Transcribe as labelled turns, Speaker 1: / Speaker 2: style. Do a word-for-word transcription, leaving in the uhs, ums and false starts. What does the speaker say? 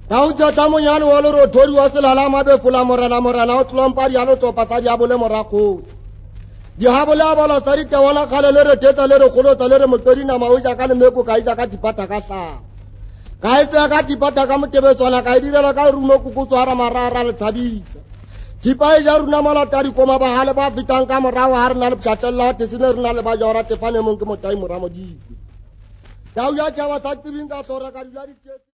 Speaker 1: Tau jata mo nyane walo ro tori wasela la mabe fula morana morana utlompari alo to pasari abole morako. Di habole abala sari te wala kale lere teta lere kolo talere motori na mauja kale meko kaija kati pata kasa. Kaisa kati pata kamtebe sola kaidira la ka runo kuku swara marara le tsabisa. Tipai jaru na mala tari koma ba hale ba fitang ka morawa har na le pchatella tisiner na le ba jora te fane mon ke motai moramo di. Tau ya chawa sakti binga tora ka